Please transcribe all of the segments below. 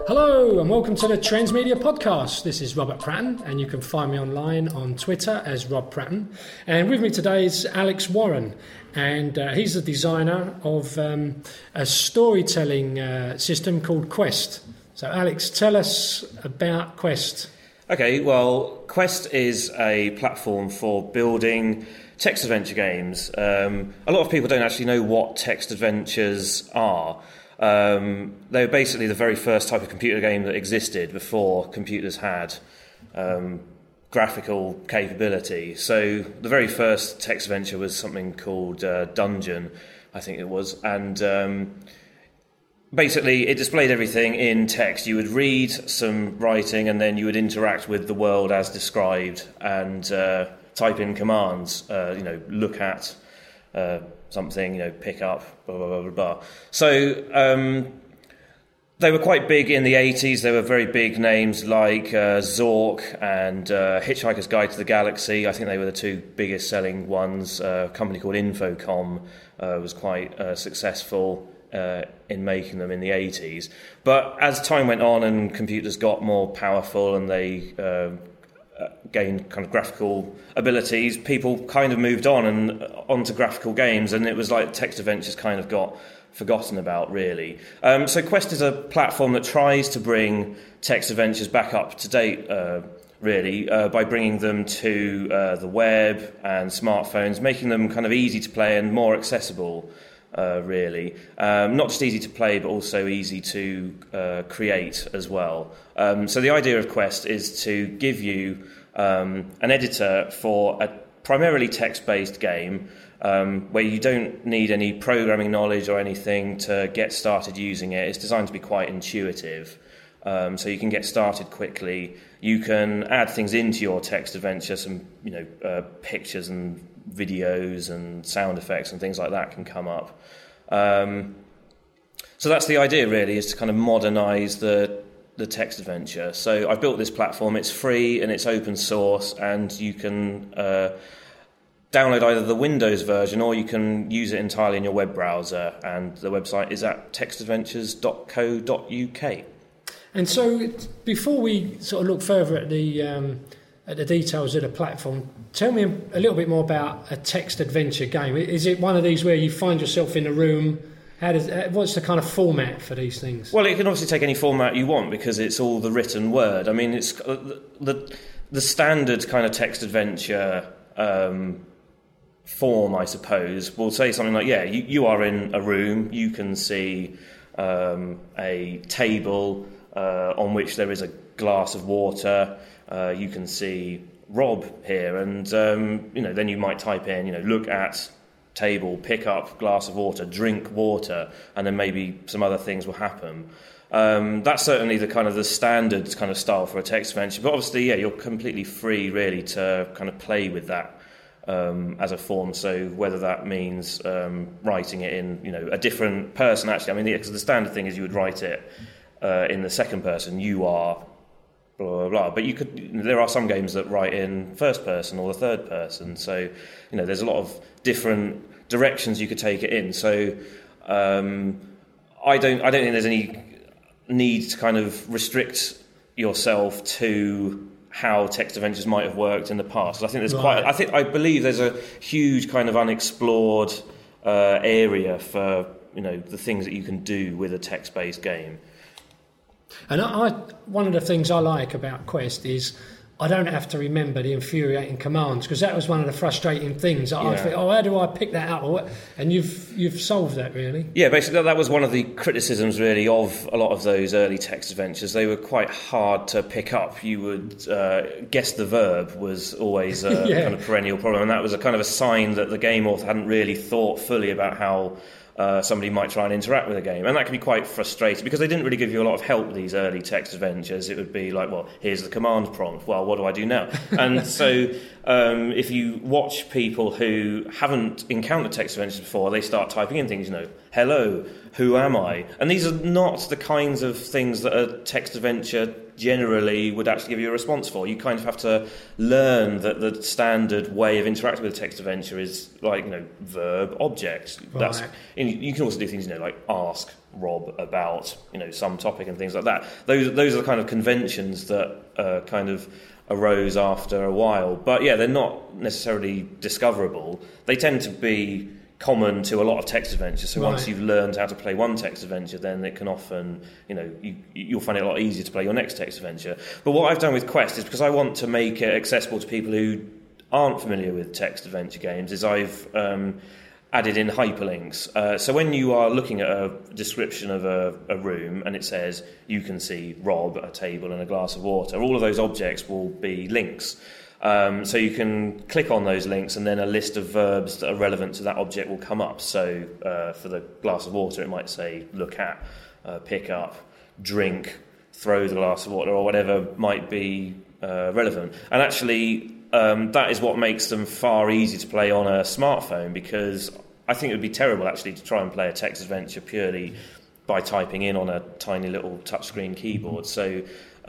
Hello and welcome to the Transmedia Podcast. This is Robert Pratton and you can find me online on Twitter as Rob Pratton. And with me today is Alex Warren, and he's the designer of a storytelling system called Quest. So Alex, tell us about Quest. Okay, well, Quest is a platform for building text adventure games. A lot of people don't actually know what text adventures are. They were basically the very first type of computer game that existed before computers had graphical capability. So the very first text adventure was something called Dungeon, I think it was, and basically it displayed everything in text. You would read some writing and then you would interact with the world as described and type in commands, look at something, pick up, blah, blah, blah, blah, blah. So they were quite big in the 80s. There were very big names like Zork and Hitchhiker's Guide to the Galaxy. I think they were the two biggest selling ones. A company called Infocom was quite successful in making them in the 80s. But as time went on and computers got more powerful and they gained kind of graphical abilities, people kind of moved on and onto graphical games, and it was like text adventures kind of got forgotten about, really. So Quest is a platform that tries to bring text adventures back up to date, really, by bringing them to the web and smartphones, making them kind of easy to play and more accessible, really. Not just easy to play, but also easy to create as well. So the idea of Quest is to give you an editor for a primarily text-based game where you don't need any programming knowledge or anything to get started using it. It's designed to be quite intuitive, so you can get started quickly. You can add things into your text adventure, some pictures and videos and sound effects and things like that can come up. So that's the idea, really, is to kind of modernise the text adventure. So I've built this platform. It's free and it's open source, and you can download either the Windows version or you can use it entirely in your web browser, and the website is at textadventures.co.uk. And so before we sort of look further at the details of the platform, tell me a little bit more about a text adventure game. Is it one of these where you find yourself in a room? What's the kind of format for these things? Well, it can obviously take any format you want because it's all the written word. I mean, it's the standard kind of text adventure form, I suppose, will say something like, you are in a room, you can see a table on which there is a glass of water, you can see Rob here, and then you might type in, look at table, pick up glass of water, drink water, and then maybe some other things will happen. That's certainly the standard kind of style for a text adventure, but obviously, you're completely free, really, to kind of play with that as a form. So whether that means writing it in, a different person, actually. I mean, because the standard thing is you would write it in the second person, you are blah, blah, blah. But there are some games that write in first person or the third person. So, there's a lot of different directions you could take it in. So I don't think there's any need to kind of restrict yourself to how text adventures might have worked in the past. I think there's I believe there's a huge kind of unexplored area for the things that you can do with a text-based game. And one of the things I like about Quest is I don't have to remember the infuriating commands, because that was one of the frustrating things. I think, how do I pick that up? And you've solved that, really. Yeah, basically that was one of the criticisms, really, of a lot of those early text adventures. They were quite hard to pick up. You would guess the verb was always a kind of perennial problem, and that was a kind of a sign that the game author hadn't really thought fully about how somebody might try and interact with a game. And that can be quite frustrating because they didn't really give you a lot of help with these early text adventures. It would be like, well, here's the command prompt. Well, what do I do now? And so if you watch people who haven't encountered text adventures before, they start typing in things, hello, who am I? And these are not the kinds of things that a text adventure generally would actually give you a response for. You kind of have to learn that the standard way of interacting with a text adventure is like, verb, object. Right. You can also do things, like ask Rob about, some topic and things like that. Those are the kind of conventions that kind of arose after a while. But yeah, they're not necessarily discoverable. They tend to be common to a lot of text adventures. So once you've learned how to play one text adventure, then it can often, you'll find it a lot easier to play your next text adventure. But what I've done with Quest is, because I want to make it accessible to people who aren't familiar with text adventure games, is I've added in hyperlinks. So when you are looking at a description of a room and it says you can see Rob, a table and a glass of water, all of those objects will be links. So you can click on those links and then a list of verbs that are relevant to that object will come up. So for the glass of water, it might say look at, pick up, drink, throw the glass of water, or whatever might be relevant. And actually, that is what makes them far easier to play on a smartphone, because I think it would be terrible actually to try and play a text adventure purely by typing in on a tiny little touchscreen keyboard. So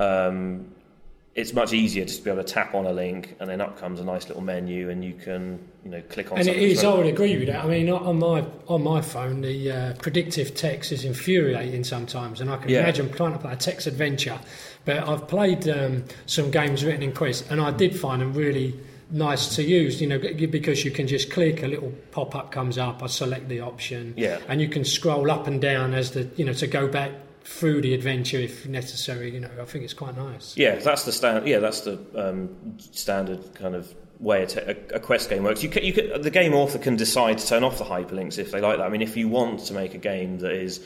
it's much easier just to be able to tap on a link and then up comes a nice little menu and you can click on and something. And it is, I would agree with that. I mean, on my phone, the predictive text is infuriating sometimes, and I can imagine trying to play a text adventure. But I've played some games written in Quest, and I did find them really nice to use, because you can just click, a little pop-up comes up, I select the option, and you can scroll up and down as to go back through the adventure if necessary. I think it's quite nice. Yeah, that's the standard kind of way a Quest game works. The game author can decide to turn off the hyperlinks if they like that. I mean, if you want to make a game that is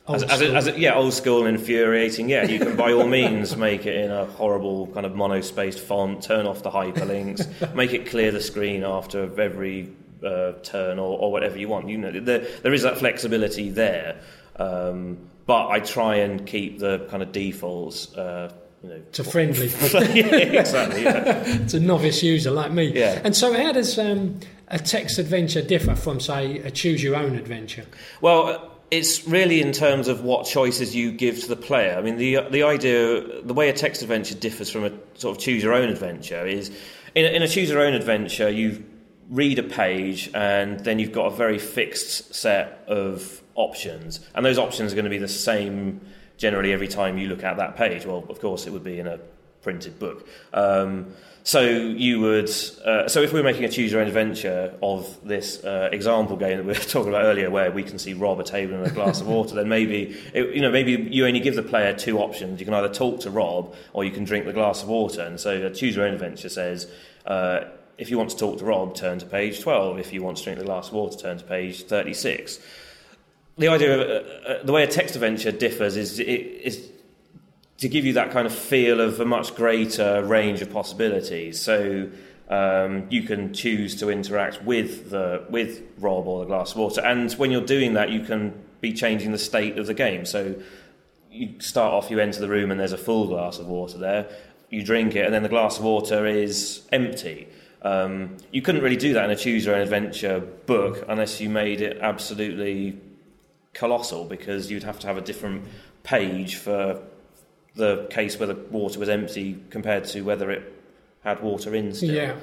old school and infuriating, you can by all means make it in a horrible kind of monospaced font, turn off the hyperlinks, make it clear the screen after every turn or whatever you want. There is that flexibility there. But I try and keep the kind of defaults, to friendly. Exactly. Yeah. To novice user like me. Yeah. And so, how does a text adventure differ from, say, a choose-your-own adventure? Well, it's really in terms of what choices you give to the player. I mean, the idea, the way a text adventure differs from a sort of choose-your-own adventure is, in a choose-your-own adventure, you read a page and then you've got a very fixed set of options, and those options are going to be the same generally every time you look at that page. Well, of course, it would be in a printed book. So you would. So if we're making a choose your own adventure of this example game that we were talking about earlier, where we can see Rob, a table and a glass of water, then maybe you only give the player two options. You can either talk to Rob or you can drink the glass of water. And so a choose your own adventure says, if you want to talk to Rob, turn to page 12. If you want to drink the glass of water, turn to page 36. The idea of the way a text adventure differs is to give you that kind of feel of a much greater range of possibilities. So you can choose to interact with Rob or the glass of water, and when you're doing that, you can be changing the state of the game. So you start off, you enter the room, and there's a full glass of water there. You drink it, and then the glass of water is empty. You couldn't really do that in a choose your own adventure book unless you made it absolutely colossal, because you'd have to have a different page for the case where the water was empty compared to whether it had water in still. Yeah.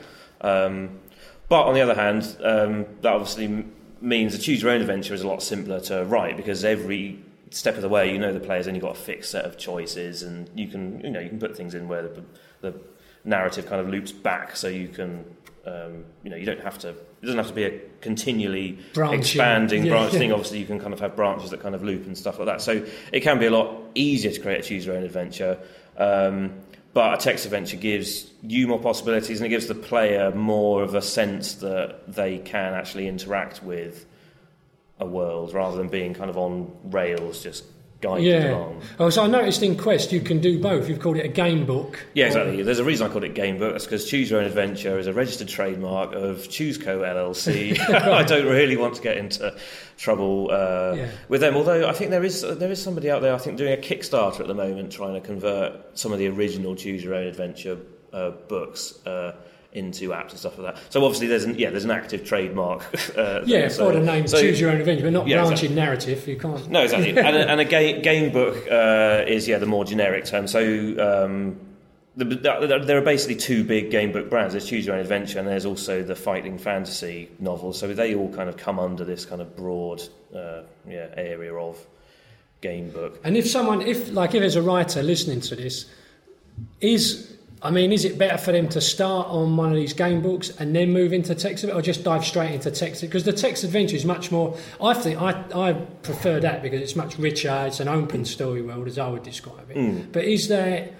But on the other hand, that obviously means a choose your own adventure is a lot simpler to write, because every step of the way, the player's only got a fixed set of choices, and you can put things in where the narrative kind of loops back, so you can you don't have to. It doesn't have to be a continually expanding branch thing. Obviously, you can kind of have branches that kind of loop and stuff like that. So it can be a lot easier to create a choose your own adventure. But a text adventure gives you more possibilities, and it gives the player more of a sense that they can actually interact with a world rather than being kind of on rails, just guided along. Oh, so I noticed in Quest you can do both. You've called it a game book. Yeah, exactly. There's a reason I called it game book. That's because Choose Your Own Adventure is a registered trademark of ChooseCo LLC. I don't really want to get into trouble with them. Although I think there is somebody out there, I think, doing a Kickstarter at the moment trying to convert some of the original Choose Your Own Adventure books into apps and stuff like that. So obviously there's an active trademark. For the name Choose Your Own Adventure, but not branching exactly. narrative. You can't. No, exactly. and a game book is the more generic term. So there are basically two big game book brands. There's Choose Your Own Adventure, and there's also the fighting fantasy novels. So they all kind of come under this kind of broad area of game book. And if there's a writer listening to this, is it better for them to start on one of these game books and then move into text adventure, or just dive straight into text? Because the text adventure is much more. I think I prefer that because it's much richer. It's an open story world, as I would describe it. But is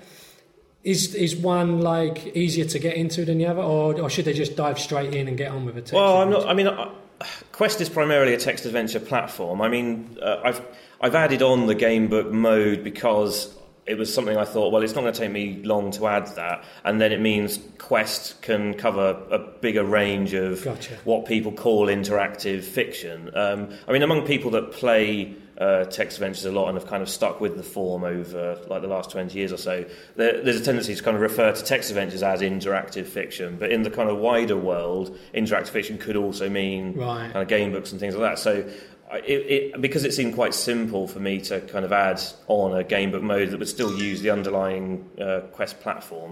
one like easier to get into than the other, or should they just dive straight in and get on with a text? Well, adventure? Quest is primarily a text adventure platform. I've added on the game book mode because it was something I thought, well, it's not going to take me long to add that, and then it means Quest can cover a bigger range of what people call interactive fiction. Among people that play text adventures a lot and have kind of stuck with the form over like the last 20 years or so, there's a tendency to kind of refer to text adventures as interactive fiction, but in the kind of wider world, interactive fiction could also mean kind of game books and things like that. So because it seemed quite simple for me to kind of add on a game book mode that would still use the underlying Quest platform,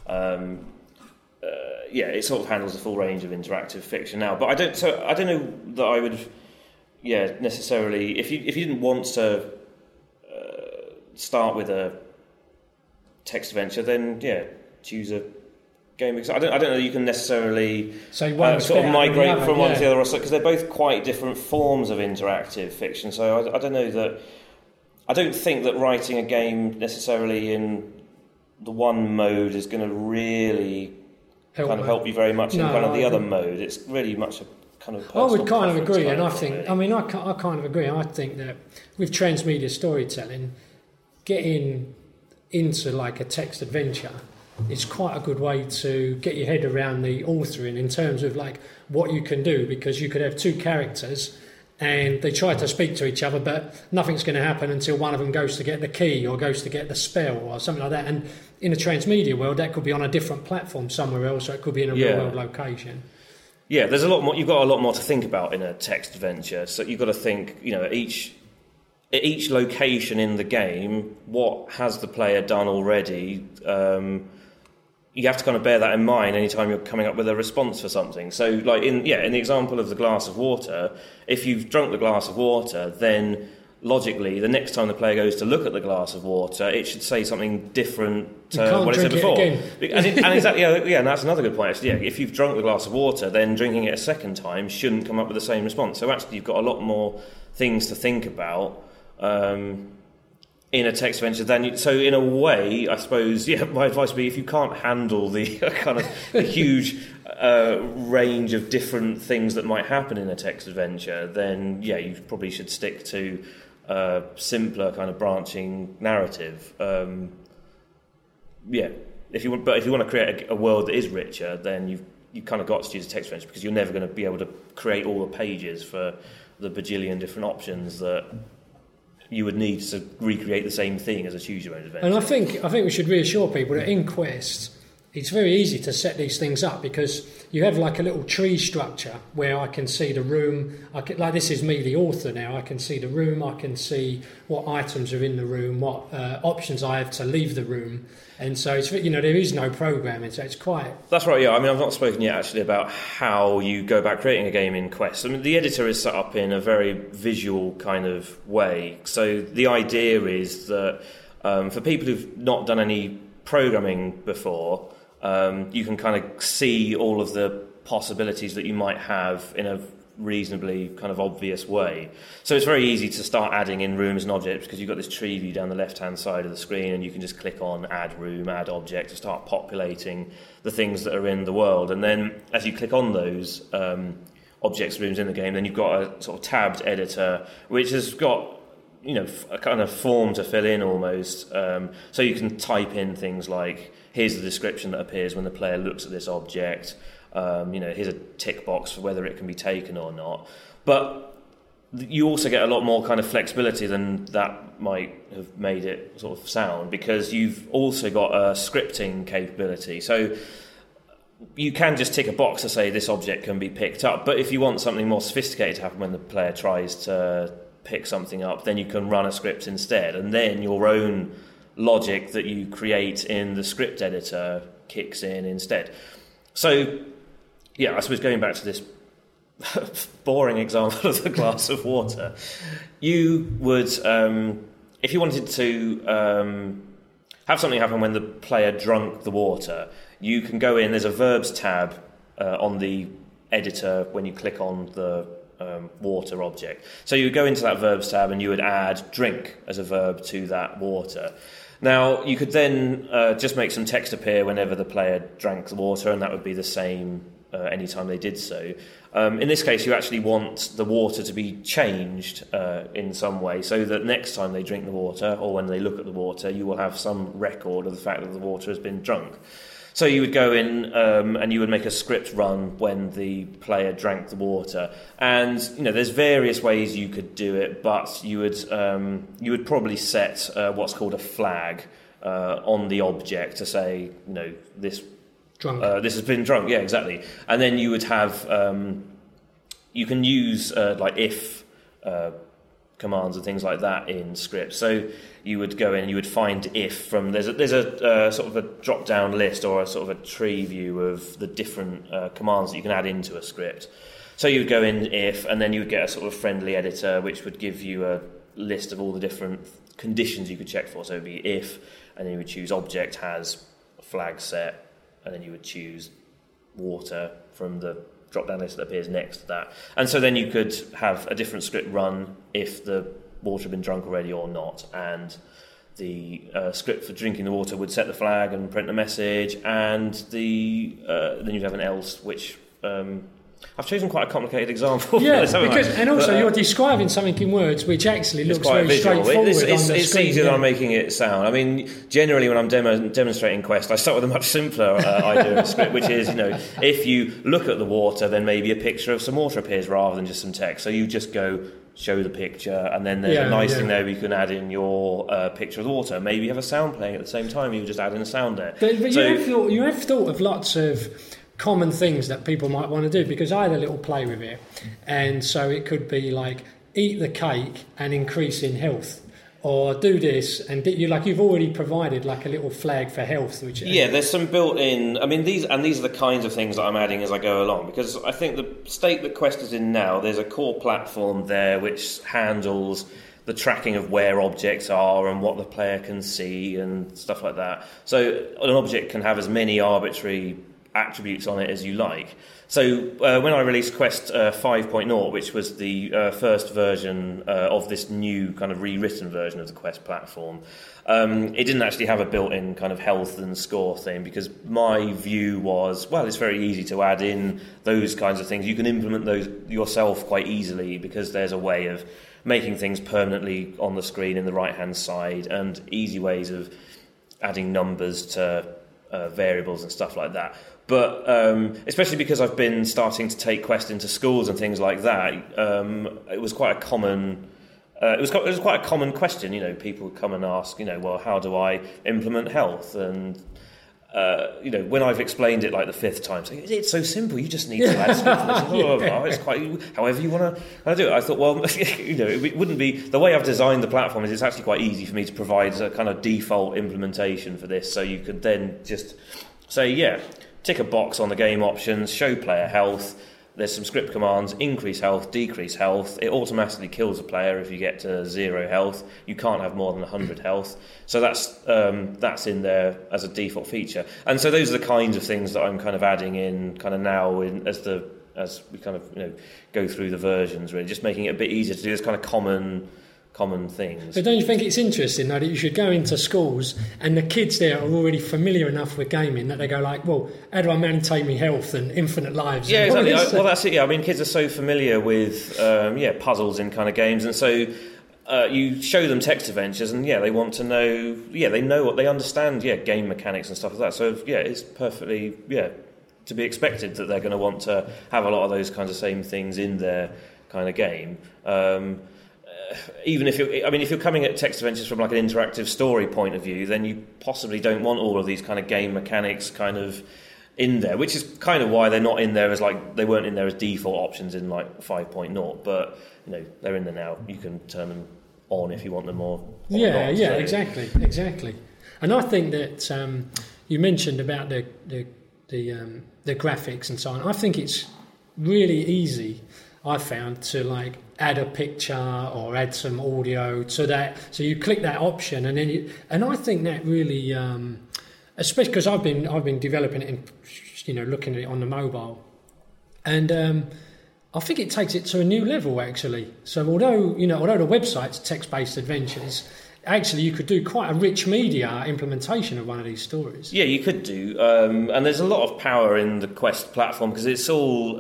it sort of handles the full range of interactive fiction now. But I don't know that I would, necessarily. If you didn't want to start with a text adventure, then choose a game. I don't know that you can necessarily sort of migrate from one to the other, because they're both quite different forms of interactive fiction. So I don't know that. I don't think that writing a game necessarily in the one mode is going to really help you very much in kind of the other mode. It's really much a kind of. I would kind of agree, and I think. I kind of agree. I think that with transmedia storytelling, getting into like a text adventure, it's quite a good way to get your head around the authoring in terms of like what you can do, because you could have two characters and they try to speak to each other, but nothing's going to happen until one of them goes to get the key or goes to get the spell or something like that. And in a transmedia world, that could be on a different platform somewhere else, or it could be in a real world location. Yeah, there's a lot more. You've got a lot more to think about in a text adventure. So you've got to think, each location in the game, what has the player done already? You have to kind of bear that in mind anytime you're coming up with a response for something. So, like in the example of the glass of water, if you've drunk the glass of water, then logically, the next time the player goes to look at the glass of water, it should say something different to what it said before. And exactly, and that's another good point. Actually, if you've drunk the glass of water, then drinking it a second time shouldn't come up with the same response. So actually, you've got a lot more things to think about in a text adventure. So in a way, I suppose, my advice would be, if you can't handle the kind of the huge range of different things that might happen in a text adventure, then you probably should stick to simpler kind of branching narrative. If you want to create a world that is richer, then you kind of got to choose a text adventure, because you're never going to be able to create all the pages for the bajillion different options that you would need to recreate the same thing as a Choose Your Own Adventure. And I think we should reassure people that in Quest, it's very easy to set these things up, because you have like a little tree structure where I can see the room. Like this is me, the author now. I can see the room. I can see what items are in the room, what options I have to leave the room. And so it's, there is no programming, so it's quite. That's right. Yeah, I've not spoken yet actually about how you go about creating a game in Quest. The editor is set up in a very visual kind of way. So the idea is that for people who've not done any programming before, you can kind of see all of the possibilities that you might have in a reasonably kind of obvious way. So it's very easy to start adding in rooms and objects, because you've got this tree view down the left-hand side of the screen, and you can just click on Add Room, Add Object to start populating the things that are in the world. And then as you click on those objects, rooms in the game, then you've got a sort of tabbed editor, which has got a kind of form to fill in almost. So you can type in things like, here's the description that appears when the player looks at this object. Here's a tick box for whether it can be taken or not. But you also get a lot more kind of flexibility than that might have made it sort of sound, because you've also got a scripting capability. So you can just tick a box to say this object can be picked up. But if you want something more sophisticated to happen when the player tries to pick something up, then you can run a script instead, and then your own logic that you create in the script editor kicks in instead. So, yeah, I suppose going back to this boring example of the glass of water, you would, if you wanted to have something happen when the player drunk the water, you can go in, there's a verbs tab on the editor when you click on the water object. So you would go into that verbs tab and you would add drink as a verb to that water. Now, you could then just make some text appear whenever the player drank the water, and that would be the same anytime they did so. In this case, you actually want the water to be changed in some way, so that next time they drink the water, or when they look at the water, you will have some record of the fact that the water has been drunk. So you would go in and you would make a script run when the player drank the water, and there's various ways you could do it, but you would probably set what's called a flag on the object to say this. This has been drunk, yeah, exactly. And then you would have, you can use like if commands and things like that in scripts. So you would go in and you would find if from, there's a sort of a drop-down list or a sort of a tree view of the different commands that you can add into a script. So you would go in if, and then you would get a sort of friendly editor which would give you a list of all the different conditions you could check for. So it would be if, and then you would choose object has a flag set, and then you would choose water from the drop-down list that appears next to that. And so then you could have a different script run if the water had been drunk already or not. And the script for drinking the water would set the flag and print a message, and then you'd have an else, which... I've chosen quite a complicated example. Yeah, and also you're describing something in words which actually looks very straightforward. It's easier than I'm making it sound. I mean, generally when I'm demonstrating Quest, I start with a much simpler idea of a script, which is, if you look at the water, then maybe a picture of some water appears rather than just some text. So you just go show the picture, and then there's a nice thing there where you can add in your picture of the water. Maybe you have a sound playing at the same time, you just add in a sound there. But you have thought of lots of common things that people might want to do, because I had a little play with it, and so it could be like eat the cake and increase in health, or do this and you've already provided like a little flag for health, which there's some built-in. I mean, these are the kinds of things that I'm adding as I go along, because I think the state that Quest is in now, there's a core platform there which handles the tracking of where objects are and what the player can see and stuff like that. So an object can have as many arbitrary attributes on it as you like. So when I released Quest 5.0, which was the first version of this new kind of rewritten version of the Quest platform, it didn't actually have a built-in kind of health and score thing, because my view was, well, it's very easy to add in those kinds of things. You can implement those yourself quite easily, because there's a way of making things permanently on the screen in the right-hand side, and easy ways of adding numbers to variables and stuff like that. But especially because I've been starting to take Quest into schools and things like that, it was quite a common. It was quite a common question. People would come and ask, well, how do I implement health? And when I've explained it like the fifth time, saying it's so simple, you just need to add something. It's quite however you want to do it. I thought, well, it wouldn't be the way I've designed the platform. Is it's actually quite easy for me to provide a kind of default implementation for this, so you could then just say, tick a box on the game options, show player health. There's some script commands, increase health, decrease health. It automatically kills a player if you get to 0 health. You can't have more than 100 health. So that's in there as a default feature. And so those are the kinds of things that I'm kind of adding in kind of now as we kind of go through the versions, really, just making it a bit easier to do this kind of common things. But don't you think it's interesting, though, that you should go into schools and the kids there are already familiar enough with gaming that they go like, well, how do I maintain my health and infinite lives? Yeah, exactly. Well, that's it. Yeah, I mean, kids are so familiar with puzzles in kind of games, and so you show them text adventures, and they want to know. Yeah, they know what they understand. Yeah, game mechanics and stuff like that. So it's perfectly to be expected that they're going to want to have a lot of those kinds of same things in their kind of game. Even if you're coming at text adventures from like an interactive story point of view, then you possibly don't want all of these kind of game mechanics kind of in there, which is kind of why they're not in there as like they weren't in there as default options in like 5.0, but they're in there now. You can turn them on if you want them or not, so. exactly. And I think that you mentioned about the graphics and so on. I think it's really easy, I found, to like add a picture or add some audio to that. So you click that option, and then and I think that really, especially because I've been developing it and looking at it on the mobile, and I think it takes it to a new level actually. So although the website's text-based adventures, actually you could do quite a rich media implementation of one of these stories. Yeah, you could do, and there's a lot of power in the Quest platform because it's all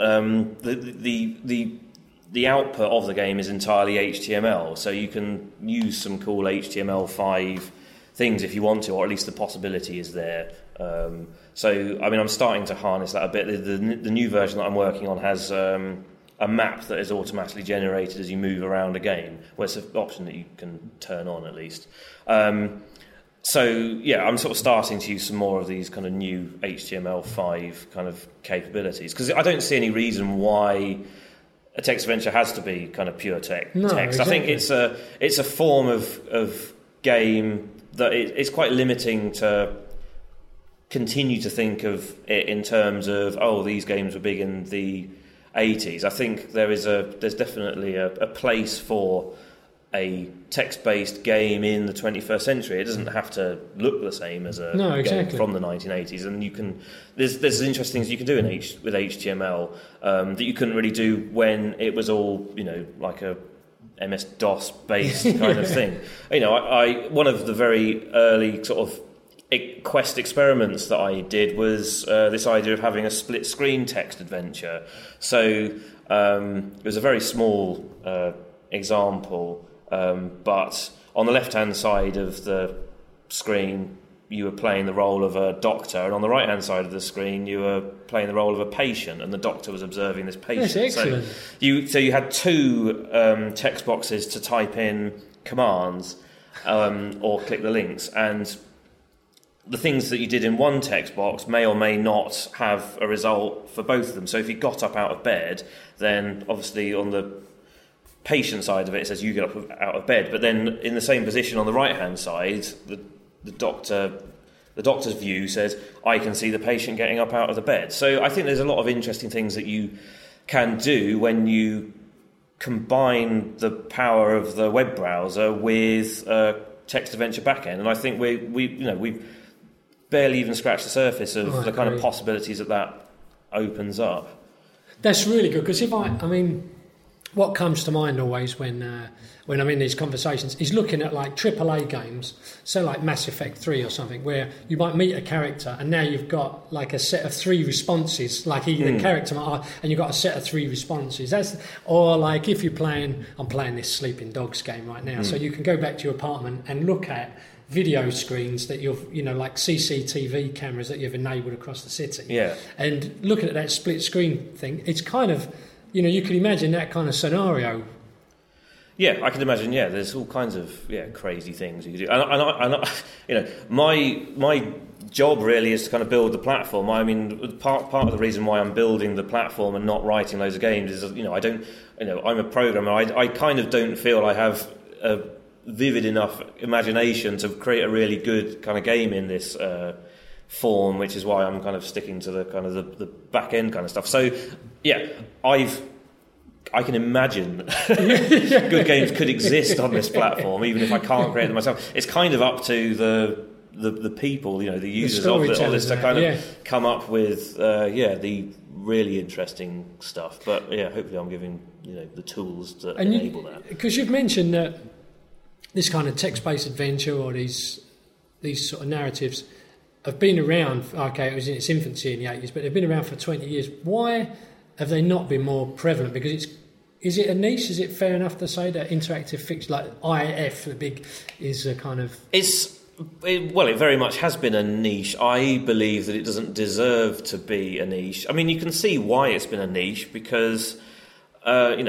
the output of the game is entirely HTML, so you can use some cool HTML5 things if you want to, or at least the possibility is there. So I mean, I'm starting to harness that a bit. The new version that I'm working on has a map that is automatically generated as you move around a game. Well, it's an option that you can turn on at least. So yeah, I'm sort of starting to use some more of these kind of new HTML5 kind of capabilities because I don't see any reason why a text adventure has to be kind of pure text. Exactly. I think it's a form of game that it's quite limiting to continue to think of it in terms of these games were big in the 80s. I think there's definitely a place for a text-based game in the 21st century. It doesn't have to look the same as a game from the 1980s, and there's interesting things you can do with HTML that you couldn't really do when it was all like a MS-DOS based kind of thing. I one of the very early sort of Quest experiments that I did was this idea of having a split screen text adventure. So it was a very small example, but on the left-hand side of the screen you were playing the role of a doctor, and on the right-hand side of the screen you were playing the role of a patient, and the doctor was observing this patient. That's excellent. So you had two text boxes to type in commands or click the links, and the things that you did in one text box may or may not have a result for both of them. So if you got up out of bed, then obviously on the patient side of it, it says you get up out of bed. But then in the same position on the right-hand side, the doctor's view says, I can see the patient getting up out of the bed. So I think there's a lot of interesting things that you can do when you combine the power of the web browser with a text adventure backend. And I think we've barely even scratched the surface of the kind of possibilities that opens up. That's really good, because what comes to mind always when I'm in these conversations is looking at like AAA games, so like Mass Effect 3 or something, where you might meet a character and now you've got like a set of 3 responses, like the character might, and you've got a set of 3 responses. Or like if I'm playing this Sleeping Dogs game right now, so you can go back to your apartment and look at video screens that like CCTV cameras that you've enabled across the city. Yeah. And looking at that split screen thing, it's kind of, you can imagine that kind of scenario. Yeah, I can imagine. Yeah, there's all kinds of crazy things you can do. And my job really is to kind of build the platform. I mean, part of the reason why I'm building the platform and not writing loads of games is, I'm a programmer. I kind of don't feel I have a vivid enough imagination to create a really good kind of game in this form, which is why I'm kind of sticking to the kind of the back end kind of stuff. So yeah, I can imagine good games could exist on this platform, even if I can't create them myself. It's kind of up to the people, the users of this to kind of come up with the really interesting stuff. But yeah, hopefully I'm giving the tools to enable that. Because you've mentioned that this kind of text-based adventure or these sort of narratives have been around. Okay, it was in its infancy in the 80s, but they've been around for 20 years. Why have they not been more prevalent? Because is it a niche? Is it fair enough to say that interactive fiction, like IF, is a kind of... It very much has been a niche. I believe that it doesn't deserve to be a niche. I mean, you can see why it's been a niche, because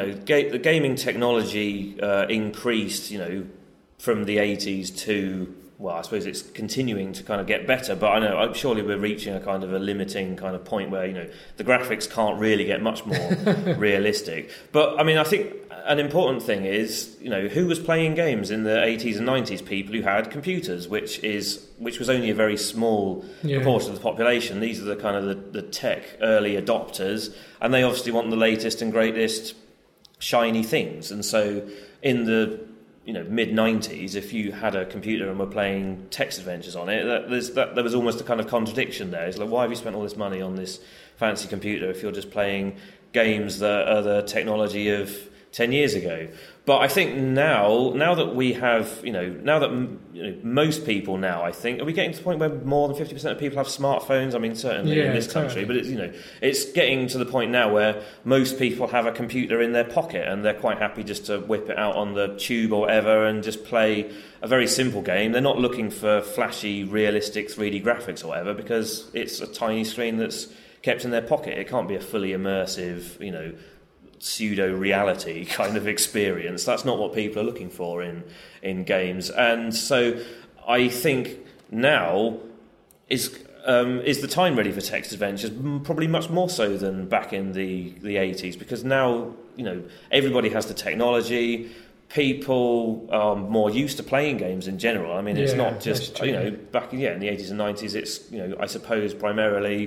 the gaming technology increased, from the 80s to well, I suppose it's continuing to kind of get better, but I know surely we're reaching a kind of a limiting kind of point where, the graphics can't really get much more realistic. But I mean, I think an important thing is, who was playing games in the 80s and 90s? People who had computers, which was only a very small proportion of the population. These are the kind of the tech early adopters, and they obviously want the latest and greatest shiny things. And so in the mid-90s, if you had a computer and were playing text adventures on it, there was almost a kind of contradiction there. It's like, why have you spent all this money on this fancy computer if you're just playing games that are the technology of 10 years ago? But I think now that we have, most people now, I think, are we getting to the point where more than 50% of people have smartphones? I mean, certainly in this country, but it's getting to the point now where most people have a computer in their pocket and they're quite happy just to whip it out on the tube or whatever and just play a very simple game. They're not looking for flashy, realistic 3D graphics or whatever, because it's a tiny screen that's kept in their pocket. It can't be a fully immersive, pseudo-reality kind of experience. That's not what people are looking for in games. And so I think now is the time ready for text adventures, probably much more so than back in the 80s, because now everybody has the technology. People are more used to playing games in general. I mean, it's not just back in the 80s and 90s. It's I suppose primarily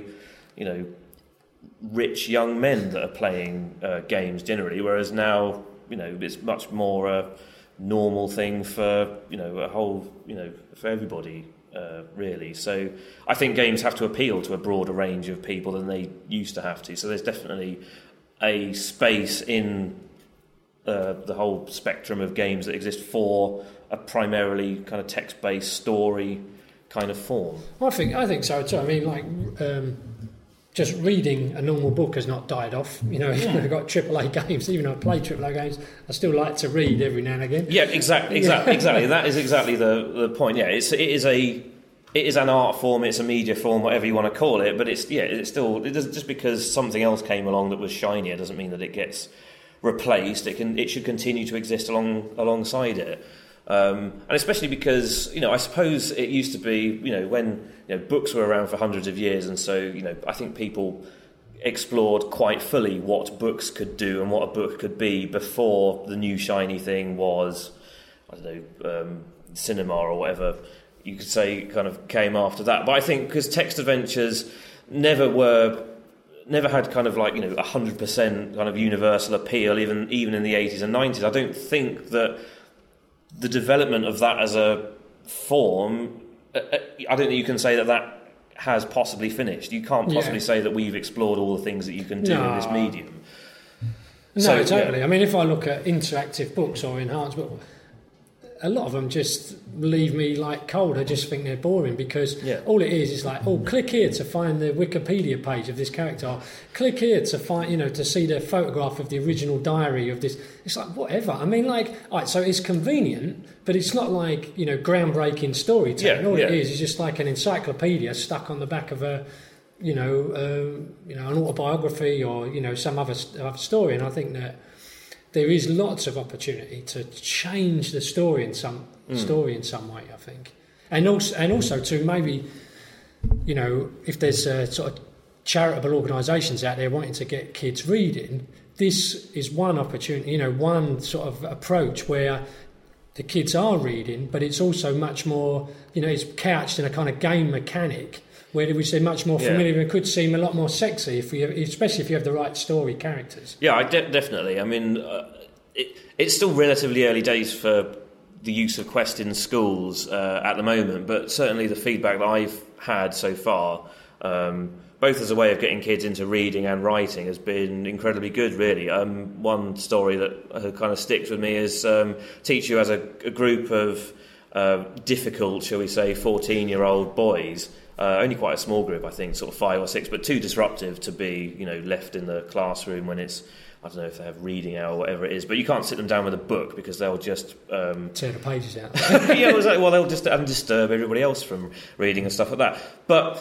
rich young men that are playing games generally, whereas now it's much more a normal thing for a whole for everybody really. So I think games have to appeal to a broader range of people than they used to have to. So there's definitely a space in the whole spectrum of games that exist for a primarily kind of text-based story kind of form. I think so too. I mean, just reading a normal book has not died off. I've got AAA games. Even though I play AAA games, I still like to read every now and again. Yeah, exactly. That is exactly the point. Yeah, it is an art form. It's a media form, whatever you want to call it. But it's still just because something else came along that was shinier doesn't mean that it gets replaced. It should continue to exist alongside it. And especially because I suppose it used to be when books were around for hundreds of years, and so I think people explored quite fully what books could do and what a book could be before the new shiny thing was, I don't know, cinema or whatever you could say kind of came after that. But I think because text adventures never had kind of like 100% kind of universal appeal, even in the 80s and 90s. I don't think that the development of that as a form, I don't think you can say that has possibly finished. You can't possibly say that we've explored all the things that you can do in this medium. No, totally. I mean, if I look at interactive books or enhanced books, a lot of them just leave me like cold. I just think they're boring because all it is like, click here to find the Wikipedia page of this character. Click here to find, to see the photograph of the original diary of this. It's like, whatever. I mean, like, all right, so it's convenient, but it's not like, groundbreaking storytelling. All it is just like an encyclopedia stuck on the back of a, an autobiography or, some other story. And I think that there is lots of opportunity to change the story in some way, I think, and also to maybe, if there's sort of charitable organisations out there wanting to get kids reading, this is one opportunity, one sort of approach where the kids are reading, but it's also much more, it's couched in a kind of game mechanic where we see much more familiar and could seem a lot more sexy, especially if you have the right story characters. Yeah, definitely. I mean, it's still relatively early days for the use of Quest in schools at the moment, but certainly the feedback that I've had so far, both as a way of getting kids into reading and writing, has been incredibly good, really. One story that kind of sticks with me is teach you as a group of difficult, shall we say, 14-year-old boys. Only quite a small group, I think, sort of 5 or 6, but too disruptive to be, left in the classroom when it's, I don't know if they have reading hour or whatever it is, but you can't sit them down with a book because they'll just tear the pages out. They'll just disturb everybody else from reading and stuff like that. But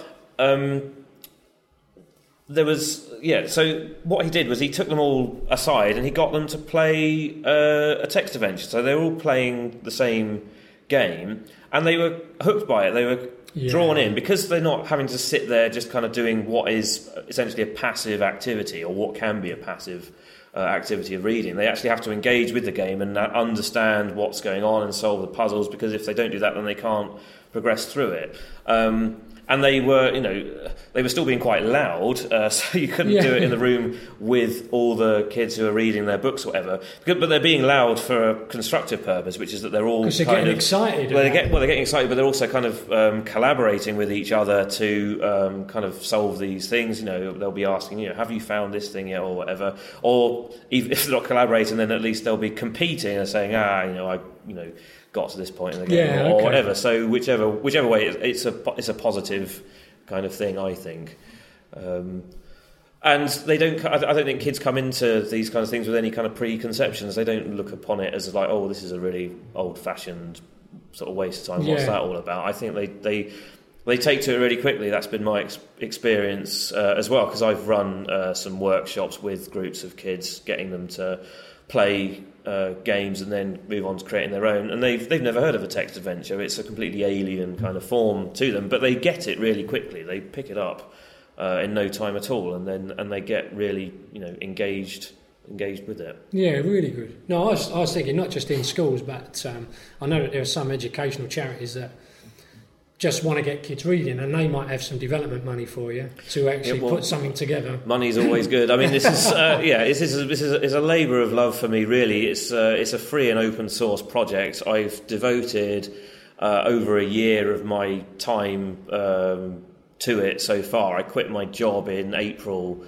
there was so what he did was he took them all aside and he got them to play a text adventure. So they were all playing the same game, and they were hooked by it. They were drawn in because they're not having to sit there just kind of doing what is essentially a passive activity, or what can be a passive activity of reading. They actually have to engage with the game and understand what's going on and solve the puzzles, because if they don't do that, then they can't progress through it. And they were, they were still being quite loud, so you couldn't do it in the room with all the kids who are reading their books or whatever. But they're being loud for a constructive purpose, which is that they're all because they're getting excited. They're getting excited, but they're also kind of collaborating with each other to kind of solve these things. They'll be asking, have you found this thing yet, or whatever. Or if they're not collaborating, then at least they'll be competing and saying, I got to this point in the game, or whatever. So whichever way, it's a positive kind of thing, I think. And they don't. I don't think kids come into these kind of things with any kind of preconceptions. They don't look upon it as like, oh, this is a really old-fashioned sort of waste of time. What's that all about? I think they take to it really quickly. That's been my experience as well, because I've run some workshops with groups of kids, getting them to play games and then move on to creating their own, and they've never heard of a text adventure. It's a completely alien kind of form to them, but they get it really quickly. They pick it up in no time at all, and they get really engaged with it. Yeah, really good. No, I was thinking not just in schools, but I know that there are some educational charities that just want to get kids reading, and they might have some development money for you to actually put something together. Money's always good. I mean, this is this is a labour of love for me. Really, it's a free and open source project. I've devoted over a year of my time to it so far. I quit my job in April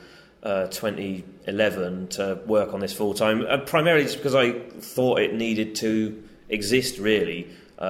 2011 to work on this full time, primarily just because I thought it needed to exist, really.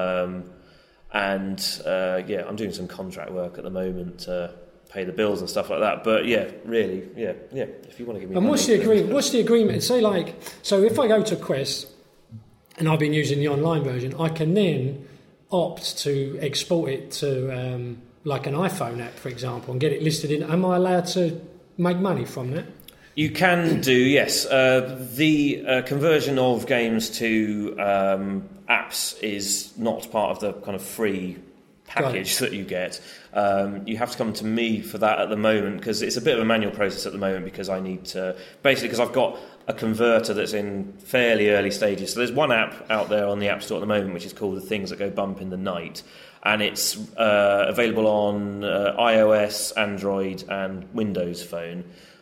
I'm doing some contract work at the moment to pay the bills and stuff like that. But really. If you want to give me. And what's the agreement? What's the agreement? Say so if I go to Quest and I've been using the online version, I can then opt to export it to like an iPhone app, for example, and get it listed in. Am I allowed to make money from that? You can do, yes. The conversion of games to apps is not part of the kind of free package that you get. You have to come to me for that at the moment, because it's a bit of a manual process at the moment, because I need to... Basically, because I've got a converter that's in fairly early stages. So there's one app out there on the App Store at the moment, which is called The Things That Go Bump in the Night. And it's available on iOS, Android, and Windows Phone.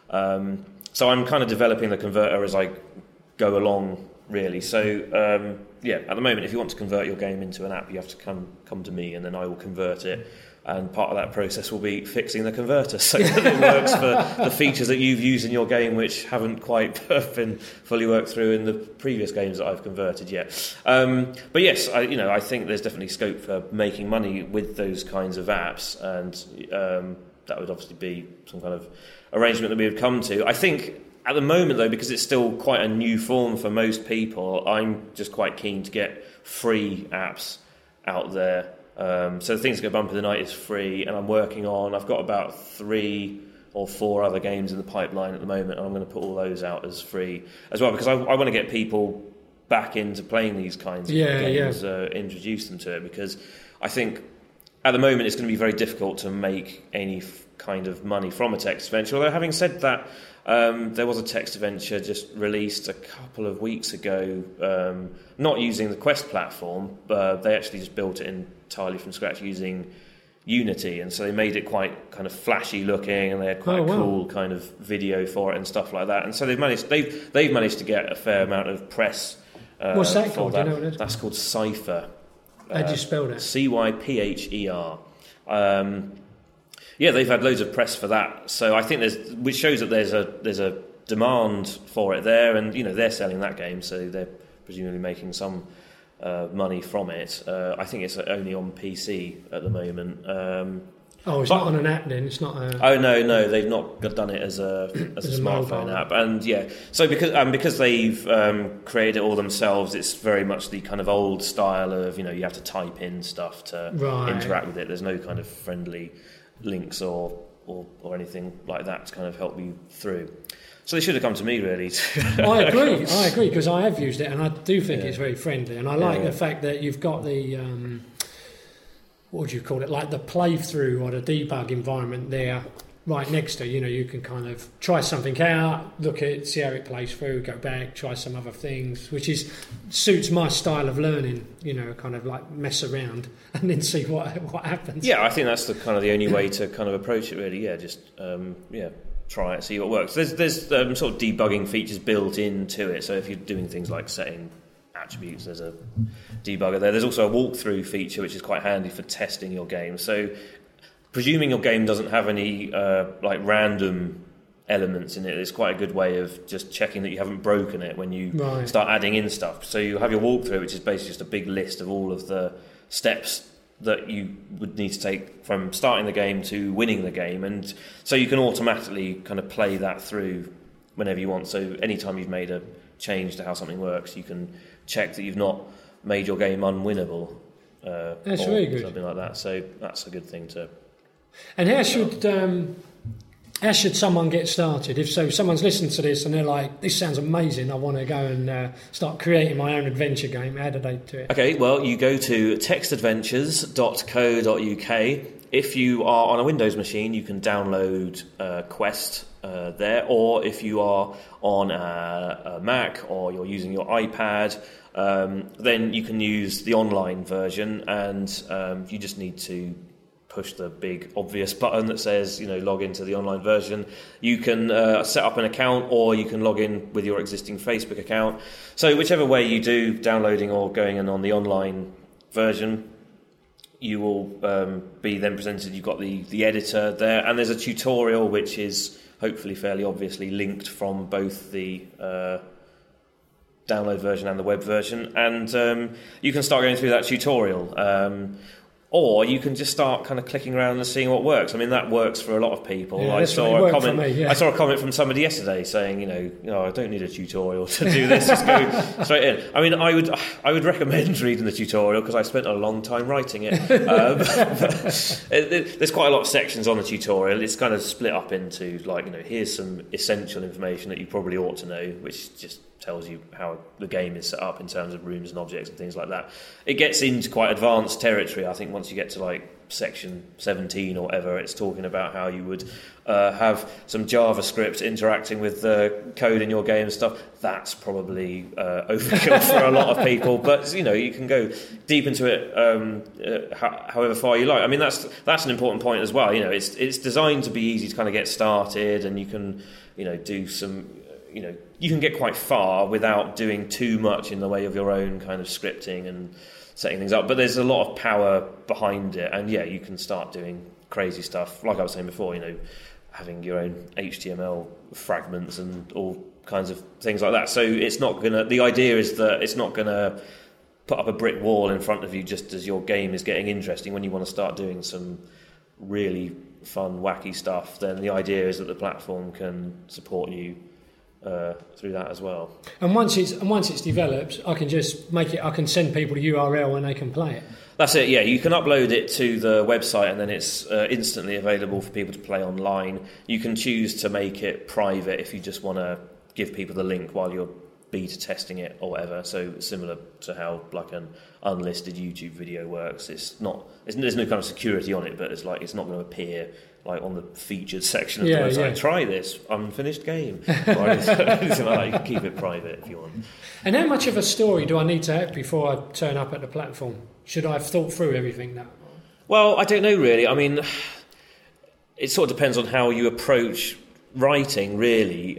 So I'm kind of developing the converter as I go along, really. So, at the moment, if you want to convert your game into an app, you have to come to me, and then I will convert it. And part of that process will be fixing the converter so that it works for the features that you've used in your game, which haven't quite been fully worked through in the previous games that I've converted yet. But yes, I think there's definitely scope for making money with those kinds of apps, and that would obviously be some kind of arrangement that we would come to. I think at the moment, though, because it's still quite a new form for most people, I'm just quite keen to get free apps out there. So Things That Go Bump in the Night is free, and I've got about 3 or 4 other games in the pipeline at the moment, and I'm going to put all those out as free as well, because I want to get people back into playing these kinds of games, introduce them to it, because I think at the moment it's going to be very difficult to make any kind of money from a text adventure. Although, having said that, there was a text adventure just released a couple of weeks ago, not using the Quest platform, but they actually just built it entirely from scratch using Unity, and so they made it quite kind of flashy looking, and they had quite cool kind of video for it and stuff like that. And so they've managed to get a fair amount of press. What's that called? Do you know what it is? That's called Cypher. How do you spell that? Cypher. They've had loads of press for that. So I think which shows that there's a demand for it there, and they're selling that game, so they're presumably making some money from it. I think it's only on PC at the moment. It's not on an app then. It's not. Oh no, they've not done it as a smartphone app, and so because they've created it all themselves, it's very much the kind of old style of you have to type in stuff to interact with it. There's no kind of friendly links or or anything like that to kind of help you through. So they should have come to me, really. I agree, because I have used it, and I do think it's very friendly, and I like the fact that you've got the what would you call it, like the playthrough or the debug environment there right next to, you can kind of try something out, look at it, see how it plays through, go back, try some other things, which suits my style of learning, kind of like mess around and then see what happens. Yeah, I think that's the only way to kind of approach it, really. Yeah, just try it, see what works. There's sort of debugging features built into it, so if you're doing things like setting attributes, there's a debugger there. There's also a walkthrough feature which is quite handy for testing your game. So presuming your game doesn't have any random elements in it, it's quite a good way of just checking that you haven't broken it when you start adding in stuff. So you have your walkthrough, which is basically just a big list of all of the steps that you would need to take from starting the game to winning the game, and so you can automatically kind of play that through whenever you want. So anytime you've made a change to how something works, you can check that you've not made your game unwinnable. That's really good. Something like that. So that's a good thing to. And how should someone get started? If someone's listening to this and they're like, "This sounds amazing. I want to go and start creating my own adventure game." How do they do it? Okay, well, you go to textadventures.co.uk. If you are on a Windows machine, you can download Quest there, or if you are on a Mac or you're using your iPad, then you can use the online version, and you just need to push the big obvious button that says log into the online version. You can set up an account, or you can log in with your existing Facebook account. So whichever way you do, downloading or going in on the online version, you will be then presented. You've got the editor there, and there's a tutorial which is hopefully fairly obviously linked from both the download version and the web version, and you can start going through that tutorial. Or you can just start kind of clicking around and seeing what works. I mean, that works for a lot of people. Yeah, I saw a comment from somebody yesterday saying, I don't need a tutorial to do this. Just go straight in. I mean, I would recommend reading the tutorial because I spent a long time writing it. There's quite a lot of sections on the tutorial. It's kind of split up into here's some essential information that you probably ought to know, which just tells you how the game is set up in terms of rooms and objects and things like that. It gets into quite advanced territory. I think once you get to section 17 or whatever, it's talking about how you would have some JavaScript interacting with the code in your game and stuff. That's probably overkill for a lot of people, but you can go deep into it however far you like. I mean, that's an important point as well. It's designed to be easy to kind of get started, and you can do some you can get quite far without doing too much in the way of your own kind of scripting and setting things up. But there's a lot of power behind it, and you can start doing crazy stuff. Like I was saying before, having your own HTML fragments and all kinds of things like that. So the idea is that it's not gonna put up a brick wall in front of you just as your game is getting interesting. When you want to start doing some really fun, wacky stuff, then the idea is that the platform can support you through that as well. And once it's developed, I can just make it. I can send people the URL and they can play it. That's it. Yeah, you can upload it to the website, and then it's instantly available for people to play online. You can choose to make it private if you just want to give people the link while you're beta testing it or whatever. So similar to how an unlisted YouTube video works. There's no kind of security on it, but it's not going to appear on the featured section of the website. Yeah. Try this unfinished game. Or anything like that. You can keep it private if you want. And how much of a story do I need to have before I turn up at the platform? Should I have thought through everything now? Well, I don't know really. I mean, it sort of depends on how you approach writing, really.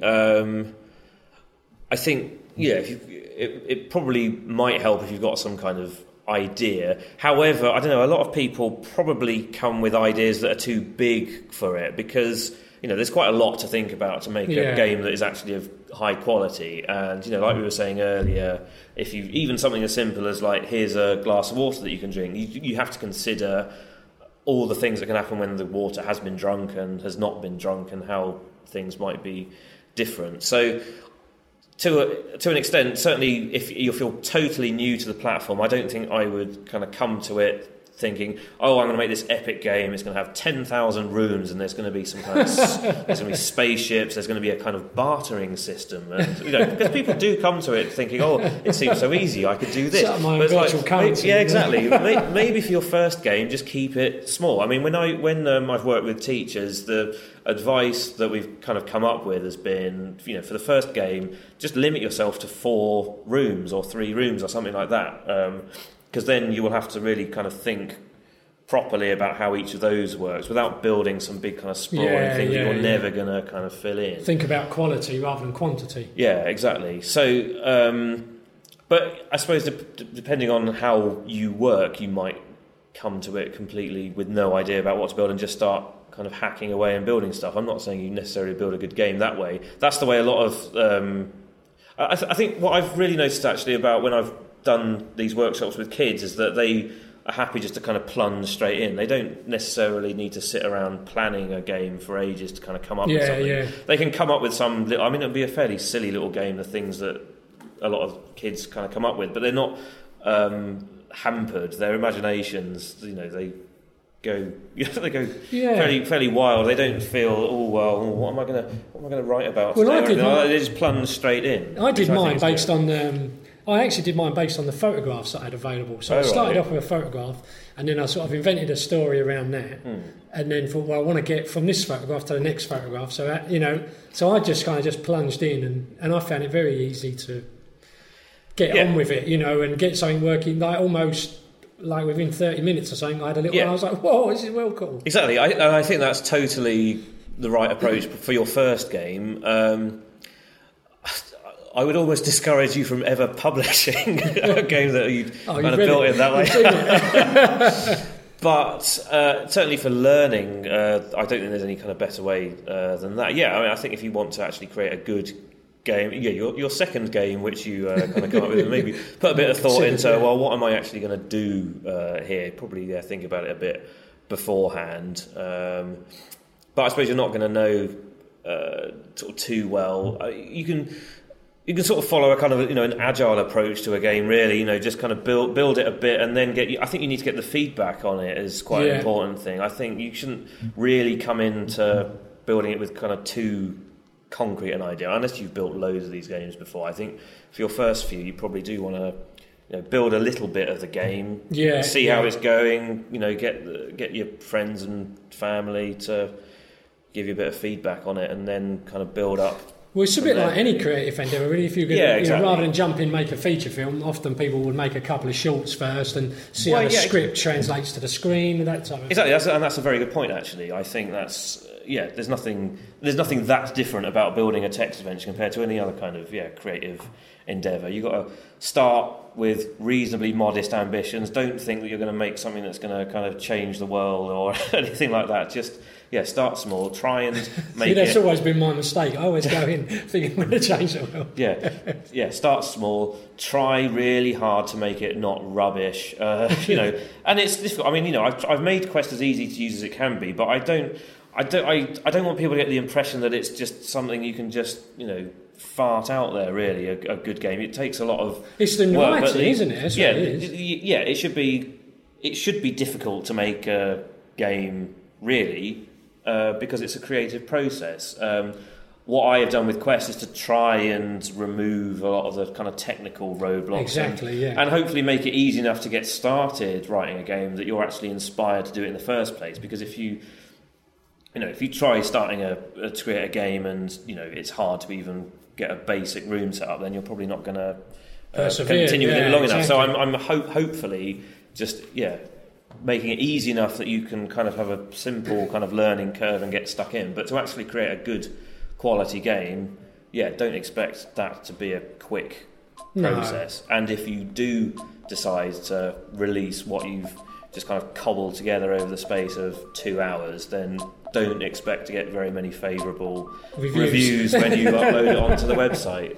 I think, it probably might help if you've got some kind of idea. However, I don't know, a lot of people probably come with ideas that are too big for it because, there's quite a lot to think about to make a game that is actually of high quality. And, like we were saying earlier, if you even something as simple as here's a glass of water that you can drink, you have to consider all the things that can happen when the water has been drunk and has not been drunk and how things might be different. So to an extent, certainly if you feel totally new to the platform, I don't think I would kind of come to it thinking, oh, I'm going to make this epic game. It's going to have 10,000 rooms, and there's going to be some kind of there's going to be spaceships. There's going to be a kind of bartering system, and because people do come to it thinking, oh, it seems so easy. I could do this. Yeah, exactly. Maybe for your first game, just keep it small. I mean, when I've worked with teachers, the advice that we've kind of come up with has been, for the first game, just limit yourself to 4 rooms or 3 rooms or something like that. Because then you will have to really kind of think properly about how each of those works without building some big kind of sprawling thing that you're never going to kind of fill in. Think about quality rather than quantity. Yeah, exactly. So, but I suppose depending on how you work, you might come to it completely with no idea about what to build and just start kind of hacking away and building stuff. I'm not saying you necessarily build a good game that way. That's the way a lot of... I think what I've really noticed actually about when I've done these workshops with kids is that they are happy just to kind of plunge straight in. They don't necessarily need to sit around planning a game for ages to kind of come up with something. Yeah. They can come up with some little... I mean, it'll be a fairly silly little game, the things that a lot of kids kind of come up with, but they're not hampered. Their imaginations, they go fairly wild. They don't feel, what am I going to write about today? They just plunge straight in. I did mine based on... I actually did mine based on the photographs that I had available. So I started off with a photograph, and then I sort of invented a story around that, and then thought, well, I want to get from this photograph to the next photograph. So so I just kind of plunged in, and I found it very easy to get on with it, and get something working almost within 30 minutes or something. I had a little. I was like, whoa, this is well cool. Exactly, I think that's totally the right approach for your first game. I would almost discourage you from ever publishing a game that you'd built it that way. But certainly for learning, I don't think there's any kind of better way than that. Yeah, I mean, I think if you want to actually create a good game, your second game, which you kind of come up with, and maybe put a bit of thought into, what am I actually going to do here? Probably think about it a bit beforehand. But I suppose you're not going to know sort of too well. You can sort of follow a kind of an agile approach to a game, really. Just kind of build it a bit, and then I think you need to get the feedback on it is quite an important thing. I think you shouldn't really come into building it with kind of too concrete an idea, unless you've built loads of these games before. I think for your first few, you probably do want to build a little bit of the game, see how it's going. Get your friends and family to give you a bit of feedback on it, and then kind of build up. Well, it's a bit like any creative endeavour, really. If you're going to, rather than jump in, make a feature film, often people would make a couple of shorts first and see how the script translates to the screen and that type of thing. Exactly, and that's a very good point, actually. I think that's there's nothing that different about building a text adventure compared to any other kind of creative endeavour. You've got to start with reasonably modest ambitions. Don't think that you're going to make something that's going to kind of change the world or anything like that. Just start small. Try and make that's always been my mistake. I always go in thinking I'm going to change the world. Start small. Try really hard to make it not rubbish. And it's difficult. I mean, I've made Quest as easy to use as it can be, but I don't want people to get the impression that it's just something you can just fart out there. Really, a good game. It takes a lot of. It's the variety, isn't it? That's it should be. It should be difficult to make a game, really. Because it's a creative process. What I have done with Quest is to try and remove a lot of the kind of technical roadblocks, and hopefully make it easy enough to get started writing a game that you're actually inspired to do it in the first place. Because if you try starting to create a game and it's hard to even get a basic room set up, then you're probably not going to continue with it long enough. So I'm hopefully just making it easy enough that you can kind of have a simple kind of learning curve and get stuck in. But to actually create a good quality game, don't expect that to be a quick process. And if you do decide to release what you've just kind of cobbled together over the space of 2 hours, then don't expect to get very many favourable reviews when you upload it onto the website.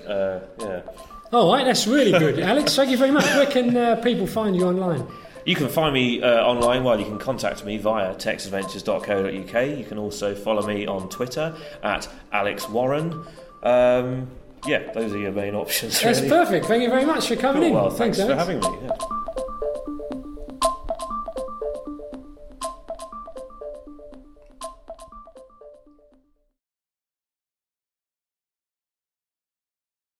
All right, that's really good. Alex, thank you very much. Where can people find you online? You can find me online. You can contact me via textadventures.co.uk. You can also follow me on Twitter at Alex Warren. Those are your main options. That's perfect. Thank you very much for coming in. Well, thanks for having me. Yeah.